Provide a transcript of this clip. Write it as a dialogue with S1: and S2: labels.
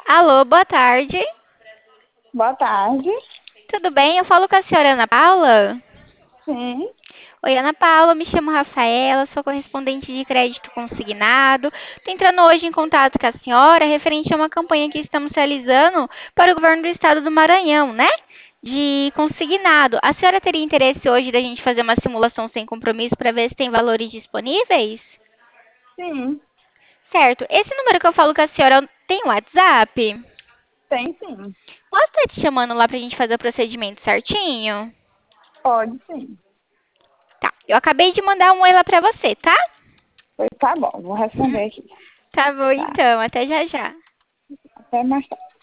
S1: Alô, boa tarde.
S2: Boa tarde.
S1: Tudo bem? Eu falo com a senhora Ana Paula.
S2: Sim,
S1: Oi, Ana Paula, me chamo Rafaela, sou correspondente de crédito consignado. Estou entrando hoje em contato com a senhora referente a uma campanha que estamos realizando para o governo do estado do Maranhão, né? De consignado. A senhora teria interesse hoje da gente fazer uma simulação sem compromisso para ver se tem valores disponíveis?
S2: sim,
S1: Certo. Esse número que eu falo com a senhora tem WhatsApp?
S2: tem sim.
S1: Posso estar te chamando lá para a gente fazer o procedimento certinho?
S2: Pode sim.
S1: Tá, eu acabei de mandar um oi lá pra você, tá?
S2: Pois tá bom, vou responder aqui.
S1: Tá bom
S2: Tá,
S1: então, até já já.
S2: até mais tarde.